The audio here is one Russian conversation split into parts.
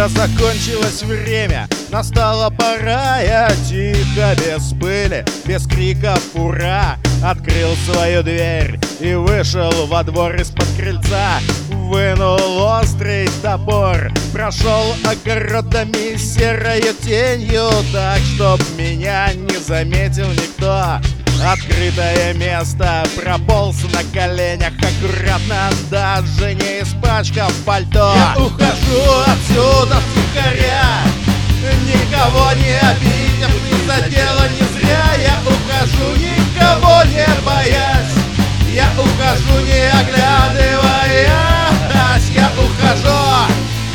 Да закончилось время, настала пора. Я тихо, без пыли, без криков «Ура!» открыл свою дверь и вышел во двор из-под крыльца. Вынул острый топор, прошел огородами серою тенью, так, чтоб меня не заметил никто. Открытое место, прополз на коленях, аккуратно, даже не испачкав пальто. Я ухожу отсюда втихаря, никого не обидев, не задела не зря. Я ухожу, никого не боясь, я ухожу, не оглядываясь. Я ухожу.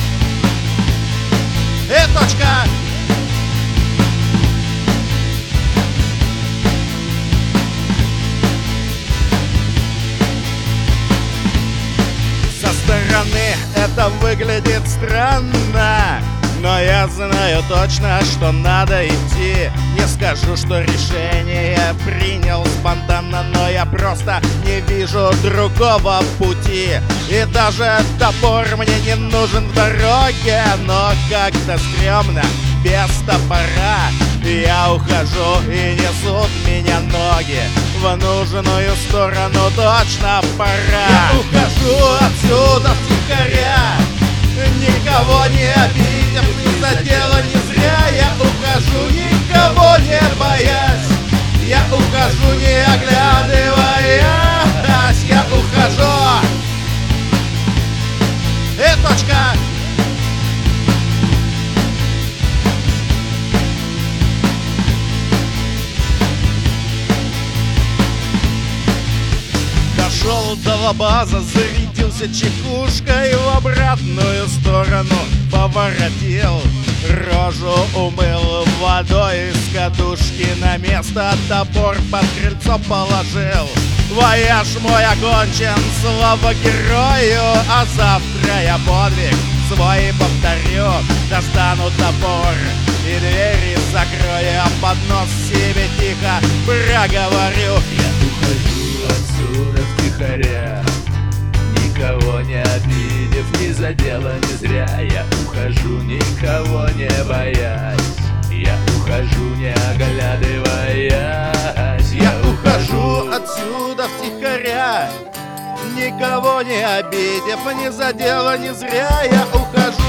Точка. Со стороны это выглядит странно, но я знаю точно, что надо идти. Не скажу, что решение принял спонтанно, но я просто не вижу другого пути. И даже топор мне не нужен в дороге, но как-то стрёмно без топора. Я ухожу, и несут меня ноги в нужную сторону, точно пора. Я ухожу отсюда втихаря, никого не обидев, не задела не зря. Я ухожу, никого не боясь, я ухожу, не оглядываясь. Я ухожу. Точка. Дошел до лабаза, зарядился чекушкой, в обратную сторону поворотил, рожу умыл водой из кадушки, на место топор под крыльцо положил. Вояж мой окончен, слава герою, а завтра я подвиг свой повторю. Достану топор и двери закрою, а под нос себе тихо проговорю. Я ухожу отсюда втихаря, никого не обидев, не задела не зря. Я ухожу, никого не боясь, я ухожу, не оглядываясь. Я ухожу отсюда втихаря, никого не обидев, не задела не зря. Я ухожу.